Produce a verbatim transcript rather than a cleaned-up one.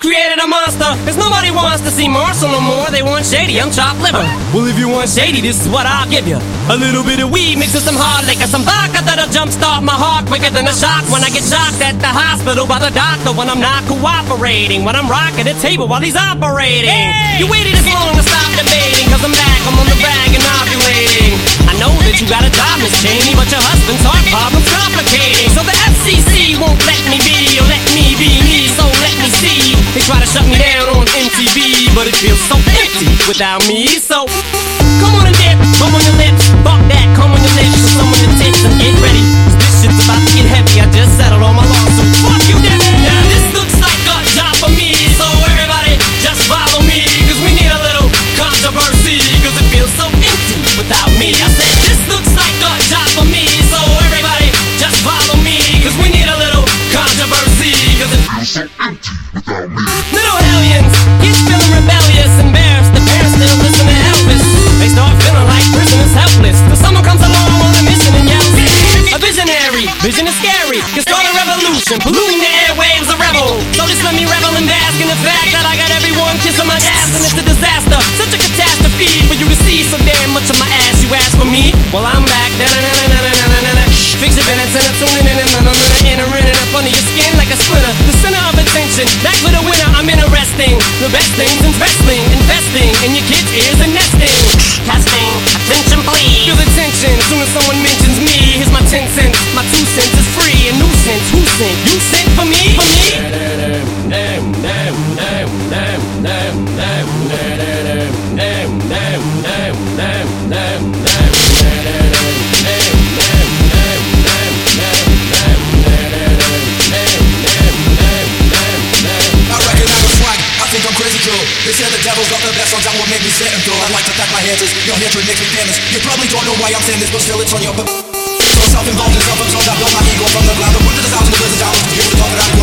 created a monster, cause nobody wants to see Marshall no more. They want shady, I'm chopped liver. Well, if you want shady, this is what I'll give you. A little bit of weed mixed with some hard liquor, some vodka that'll jumpstart my heart quicker than a shock when I get shocked at the hospital by the doctor when I'm not cooperating, when I'm rocking the table while he's operating. Hey! You waited this long to stop debating, cause I'm back, I'm on the bag and ovulating. I know that you got a job, Miss Cheney, but your husband's heart problem's complicating. So the F C C won't let me be, or let me be me, so let me see. They try to shut me down on M T V, but it feels so empty without me. So come on and dip, come on your lips, fuck that, come on your lips, some on your tits and get ready, cause this shit's about to get heavy. I just settled all my lawsuits. Fuck you, Dip. Now this looks like a job for me, so everybody just follow me, cause we need a little controversy, cause it feels so empty without me. I said this looks like a job for me, so everybody just follow me, cause we need a little controversy, cause it feels so empty without me. Little hellions, kids feeling rebellious, embarrassed, the parents still listen to Elvis. They start feeling like prisoners helpless, till someone comes along on a mission and yells, a visionary, vision is scary, can start a revolution, polluting the airwaves, a rebel. So just let me revel and bask in the fact that I got everyone kissing my ass, and it's a disaster, such a catastrophe for you to see so damn much of my ass. You ask for me, well I'm back. Fix your minutes and I'm tuning in and I'm entering it up under your skin like a splinter. The center of attention, back with a winner. I'm interesting, the best things in wrestling, investing in your kids' ears and nesting. Testing, attention please. Feel the tension as soon as someone mentions me. Here's my ten cents, my two cents is free. A nuisance, who sent? You sent for me? For me? They say the devil's got the best songs that will make me sit and throw. I'd like to thank my haters, your hatred makes me famous. You probably don't know why I'm saying this, but still it's on your b- So self-involved and self-absorbed, I built my ego from the ground. The wood to the thousand, the blizzards, I was able to talk it out.